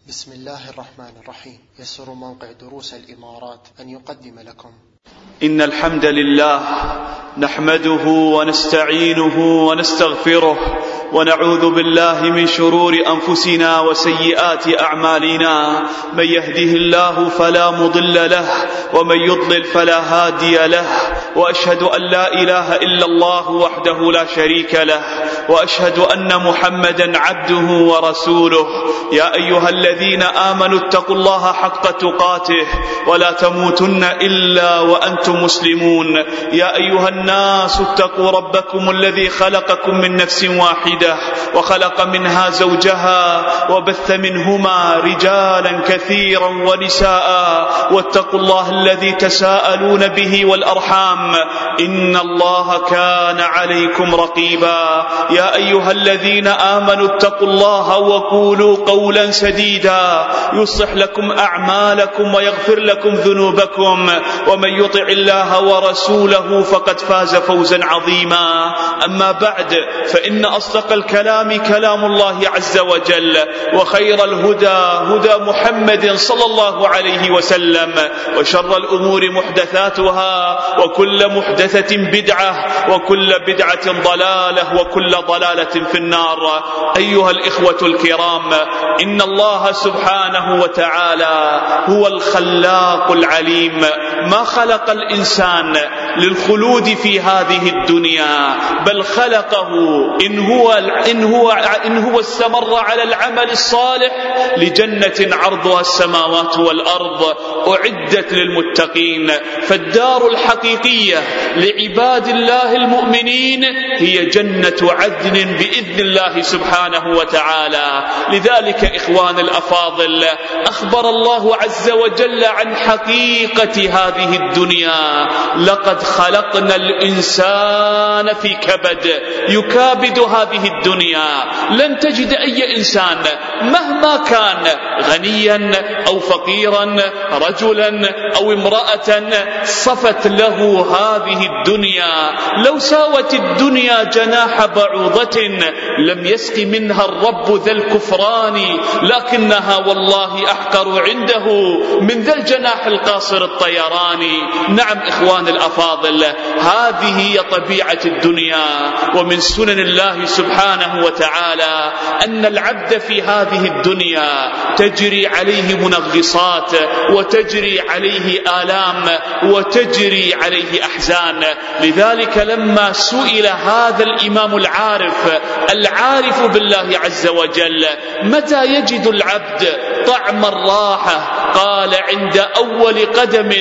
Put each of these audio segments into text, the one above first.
بسم الله الرحمن الرحيم. يسر موقع دروس الإمارات أن يقدم لكم إن الحمد لله نحمده ونستعينه ونستغفره ونعوذ بالله من شرور أنفسنا وسيئات أعمالنا. من يهده الله فلا مضل له ومن يضلل فلا هادي له، وأشهد أن لا إله إلا الله وحده لا شريك له، وأشهد أن محمدا عبده ورسوله. يا أيها الذين آمنوا اتقوا الله حق تقاته ولا تموتن إلا وأنتم مسلمون. يا أيها الناس اتقوا ربكم الذي خلقكم من نفس واحدة وخلق منها زوجها وبث منهما رجالا كثيرا ونساء، واتقوا الله الذي تساءلون به والأرحام إن الله كان عليكم رقيبا. يا أيها الذين آمنوا اتقوا الله وقولوا قولا سديدا يصلح لكم أعمالكم ويغفر لكم ذنوبكم، ومن يطع الله ورسوله فقد فاز فوزا عظيما. أما بعد، فإن أصدق الكلام كلام الله عز وجل، وخير الهدى هدى محمد صلى الله عليه وسلم، وشر الأمور محدثاتها، وكل محدثة بدعة، وكل بدعة ضلالة، وكل ضلالة في النار. أيها الإخوة الكرام، إن الله سبحانه وتعالى هو الخلاق العليم، ما خلق الإنسان للخلود في هذه الدنيا، بل خلقه إن هو استمر على العمل الصالح لجنة عرضها السماوات والأرض أعدت للمتقين. فالدار الحقيقية لعباد الله المؤمنين هي جنة عدن بإذن الله سبحانه وتعالى. لذلك إخوان الأفاضل، أخبر الله عز وجل عن حقيقة هذه الدنيا: لقد خلقنا الإنسان في كبد. يكابد هذه الدنيا. لن تجد أي إنسان مهما كان غنيا أو فقيرا، رجلا أو امرأة، صفت له هذه الدنيا. لو ساوت الدنيا جناح بعوضة لم يسق منها الرب ذا الكفران، لكنها والله أحقر عنده من ذا الجناح القاصر الطيران. نعم إخوان الأفاضل، هذه هي طبيعة الدنيا. ومن سنن الله سبحانه وتعالى أن العبد في هذه الدنيا تجري عليه منغصات، وتجري عليه آلام، وتجري عليه أحزان. لذلك لما سئل هذا الإمام العارف بالله عز وجل: متى يجد العبد طعم الراحة؟ قال: عند أول قدم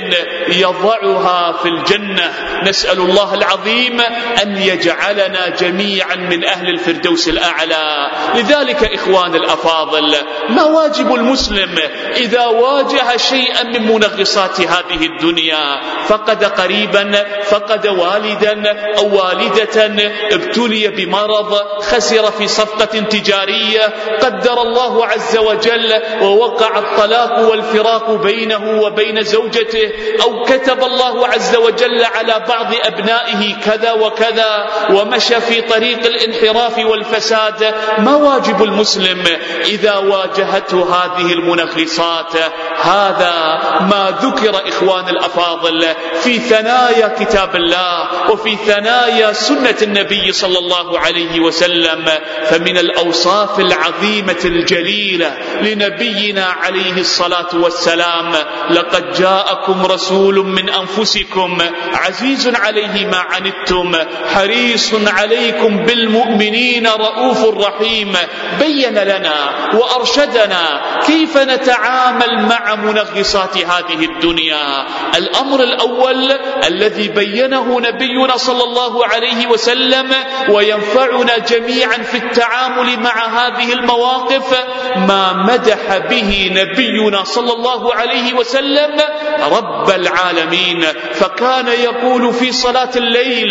يضعها في الجنة. نسأل الله العظيم أن يجعلنا جميعا من أهل الفردوس الأعلى. لذلك إخوان الأفاضل، ما واجب المسلم إذا واجه شيئا من منغصات هذه الدنيا؟ فقد قريبا، فقد والدا أو والدة، ابتلي بمرض، خسر في صفقة تجارية، قدر الله عز وجل ووقع الطلاق والفراق بينه وبين زوجته، أو كتب الله عز وجل على بعض أبنائه كذا وكذا، ومشى في طريق الانحراف والفساد. ما واجب المسلم إذا واجهته هذه المنغصات؟ هذا ما ذكر إخوان الأفاضل في ثنايا كتاب الله وفي ثنايا سنة النبي صلى الله عليه وسلم. فمن الأوصاف العظيمة الجليلة لنبينا عليه الصلاة والسلام: لقد جاءكم رسول من أنفسكم عزيز عليه ما عنتم حريص عليكم بالمؤمنين رؤوف رحيم. بين لنا وأرشدنا كيف نتعامل مع منغصات هذه الدنيا. الأمر الأول الذي بينه نبينا صلى الله عليه وسلم وينفعنا جميعا في التعامل مع هذه المواقف: ما مدح به نبينا صلى الله عليه وسلم رب العالمين، فكان يقول في صلاة الليل: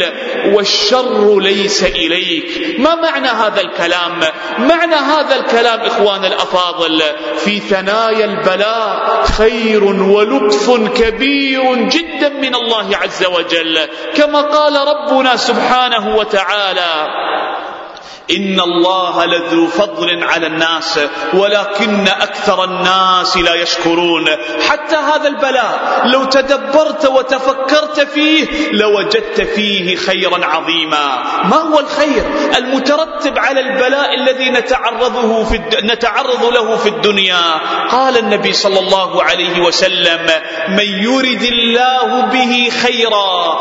والشر ليس إليك. ما معنى هذا الكلام؟ معنى هذا الكلام إخوان الأفاضل: في ثنايا البلاء خير ولطف كبير جدا من الله عز وجل، كما قال ربنا سبحانه وتعالى: إن الله لذو فضل على الناس ولكن أكثر الناس لا يشكرون. حتى هذا البلاء لو تدبرت وتفكرت فيه لوجدت فيه خيرا عظيما. ما هو الخير المترتب على البلاء الذي نتعرض له في الدنيا؟ قال النبي صلى الله عليه وسلم: من يرد الله به خيرا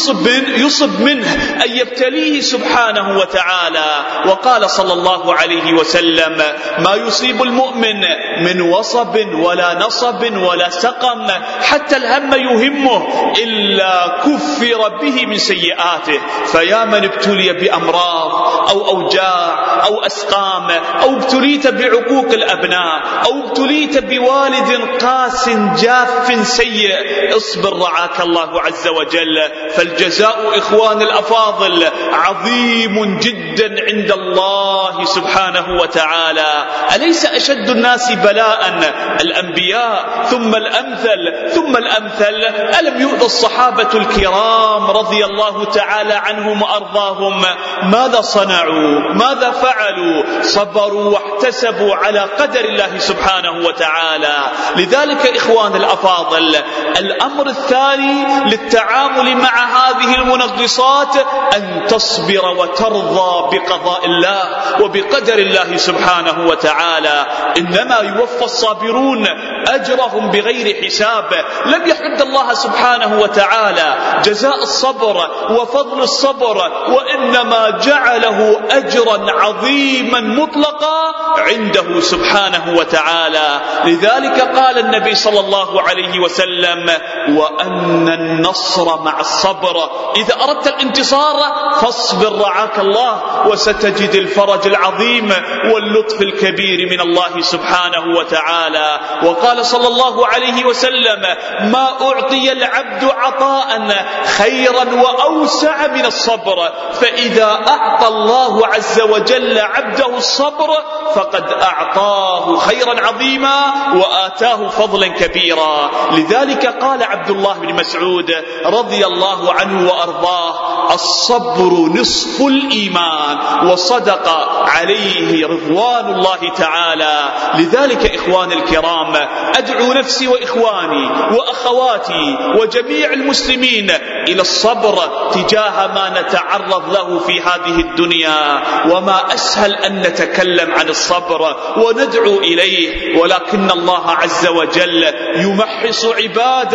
يصب منه، أن يبتليه سبحانه وتعالى. وقال صلى الله عليه وسلم: ما يصيب المؤمن من وصب ولا نصب ولا سقم حتى الهم يهمه إلا كفر به من سيئاته. فيا من ابتلي بأمراض أو أوجاع أو أسقام، أو ابتليت بعقوق الأبناء، أو ابتليت بوالد قاس جاف سيء، اصبر رعاك الله عز وجل، فالجزاء إخوان الأفاضل عظيم جدا عند الله سبحانه وتعالى. أليس أشد الناس بلاء الأنبياء ثم الأمثل ثم الأمثل؟ ألم يؤذى الصحابة الكرام رضي الله تعالى عنهم وأرضاهم ماذا صنعوا؟ ماذا فعلوا؟ صبروا واحتسبوا على قدر الله سبحانه وتعالى. لذلك إخوان الأفاضل، الأمر الثاني للتعامل مع هذه المنغصات أن تصبر وترضى بقضاء الله وبقدر الله سبحانه وتعالى. إنما يوفى الصابرون أجرهم بغير حساب. لم يحد الله سبحانه وتعالى جزاء الصبر وفضل الصبر، وإنما جعله أجرا عظيما مطلقا عنده سبحانه وتعالى. لذلك قال النبي صلى الله عليه وسلم: وأن النصر مع الصبر. إذا أردت الانتصار فاصبر رعاك الله، وستجد الفرج العظيم واللطف الكبير من الله سبحانه وتعالى. وقال صلى الله عليه وسلم: ما أعطي العبد عطاء خيرا وأوسع من الصبر، فإذا أعطى الله عز وجل عبده الصبر فقد أعطاه خيرا عظيما وآتاه فضلا كبيرا. لذلك قال عبد الله بن مسعود رضي الله عنه وأرضاه: الصبر نصف الإيمان. وصدق عليه رضوان الله تعالى. لذلك إخوان الكرام، أدعو نفسي وإخواني وأخواتي وجميع المسلمين إلى الصبر تجاه ما نتعرض له في هذه الدنيا. وما أسهل أن نتكلم عن الصبر وندعو إليه، ولكن الله عز وجل يمحص عباده